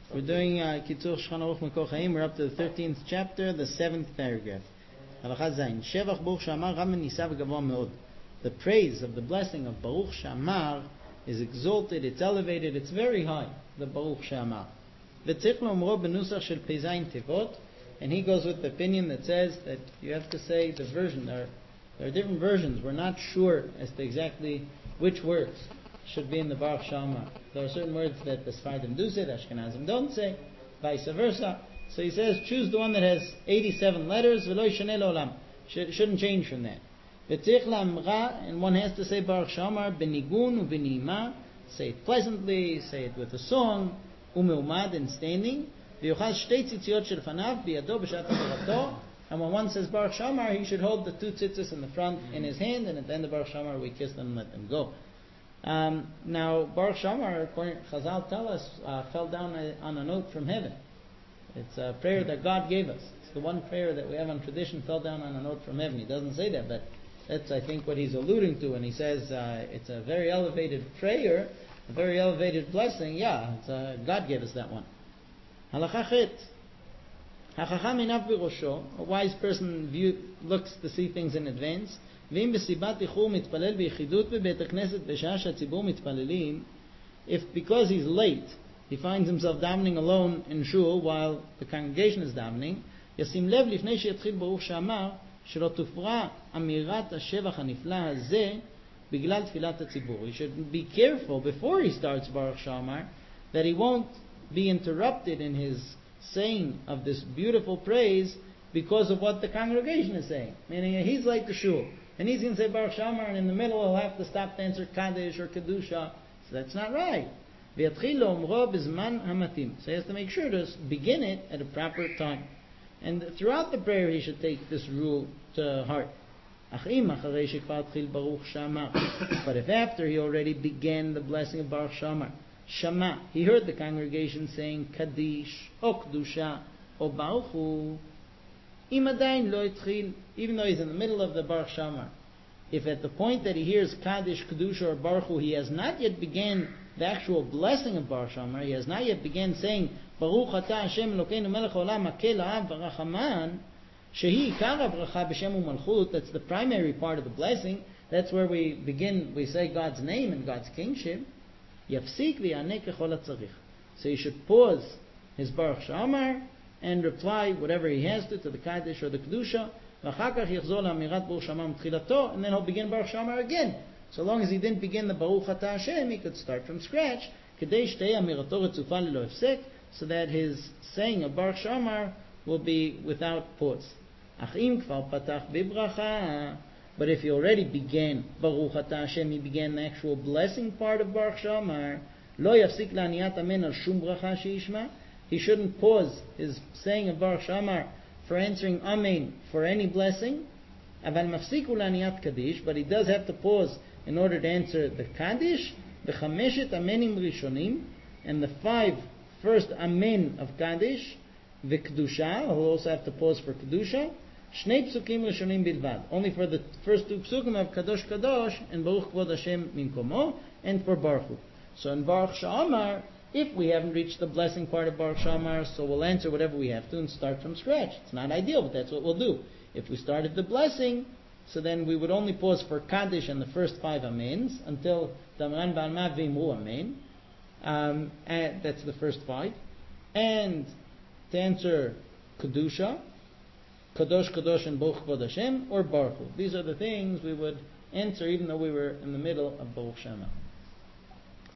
We're doing Kitzur Shulchan Aruch Mekor Chaim. We're up to the 13th chapter, the 7th paragraph. Halacha Zayin. Shevach Baruch Shamar Ram Nisav Gavor Meod. The praise of the blessing of Baruch Shamar is exalted, it's elevated, it's very high. The Baruch Shamar. V'tzich lomro benusach shel Peizayin Tevot. And he goes with the opinion that says that you have to say the version. There are different versions. We're not sure as to exactly which words should be in the Baruch Shamar. There are certain words that the Sephardim do say, the Ashkenazim don't say, vice versa. So he says, choose the one that has 87 letters, v'lo yishaneh le'olam. Shouldn't change from that. V'tzich la'amra, and one has to say Baruch Shamar, b'nigun u'b'ni'ima, say it pleasantly, say it with a song, u'me'umad, and standing, v'yochaz shtei tzitziot shel fanav, b'yado b'shat ha'varato, and when one says Baruch Shamar, he should hold the two tzitzis in the front in his hand, and at the end of Baruch Shamar we kiss them and let them go. Now, Baruch Shamar, according to Chazal tell us, fell down on a note from heaven. It's a prayer that God gave us. It's the one prayer that we have on tradition, fell down on a note from heaven. He doesn't say that, but that's, I think, what he's alluding to when he says it's a very elevated prayer, a very elevated blessing. Yeah, God gave us that one. Halacha chet. Hachacham inav b'rosho. A wise person looks to see things in advance. ואם בסיבת איחור מתפלל ביחידות בבית הכנסת בשעה שהציבור מתפללים, if because he's late, he finds himself davening alone in shul while the congregation is davening, ישים לב לפני שיתחיל ברוך שאמר, שלא תופרע אמירת השבח הנפלא הזה בגלל תפילת הציבור. He should be careful before he starts Baruch Shamar that he won't be interrupted in his saying of this beautiful praise because of what the congregation is saying. Meaning he's late to shul, and he's going to say Baruch Shamar, and in the middle he'll have to stop to answer Kaddish or Kedusha. So that's not right. So he has to make sure to begin it at a proper time. And throughout the prayer he should take this rule to heart. But if after he already began the blessing of Baruch Shamar, Shama, he heard the congregation saying Kaddish, or Kedusha, or Baruch Hu, even though he's in the middle of the Baruch Shamar, if at the point that he hears Kaddish, Kedusha, or Baruch Hu, he has not yet began the actual blessing of Baruch Shamar, he has not yet began saying Baruch Ata Hashem Elokeinu Melech Haolam Hakel Ha'av V'Rachaman, Shehi Ikar HaBracha B'Shem U'Malchut. That's the primary part of the blessing. That's where we begin. We say God's name and God's kingship. Yafsik v'yaneh kechol hatzarich. So he should pause his Baruch Shamar and reply whatever he has to the Kaddish or the Kedusha, and then he'll begin Baruch Shamar again. So long as he didn't begin the Baruch Ata Hashem, he could start from scratch, so that his saying of Baruch Shamar will be without pause. But if he already began Baruch Ata Hashem, he began the actual blessing part of Baruch Shamar, he shouldn't pause his saying of Baruch Shamar for answering Amen for any blessing. But he does have to pause in order to answer the Kaddish, the Chameshet Amenim Rishonim, and the 5 first Amen of Kaddish, the Kedusha. He'll also have to pause for Kedusha. Shnei Psukim Rishonim Bilvad, only for the first 2 Psukim of Kadosh Kadosh and Baruch Kvod Hashem Minkomo, and for Baruch Hu. So in Baruch Shamar, if we haven't reached the blessing part of Baruch Shamar, so we'll answer whatever we have to and start from scratch. It's not ideal, but that's what we'll do. If we started the blessing, so then we would only pause for Kaddish and the first 5 Amens until Damran Ba'alma V'imru Amen. And that's the first 5. And to answer Kedusha, Kadosh Kadosh and Baruch Kvod Hashem, or Baruch Hu. These are the things we would answer even though we were in the middle of Baruch Shamar.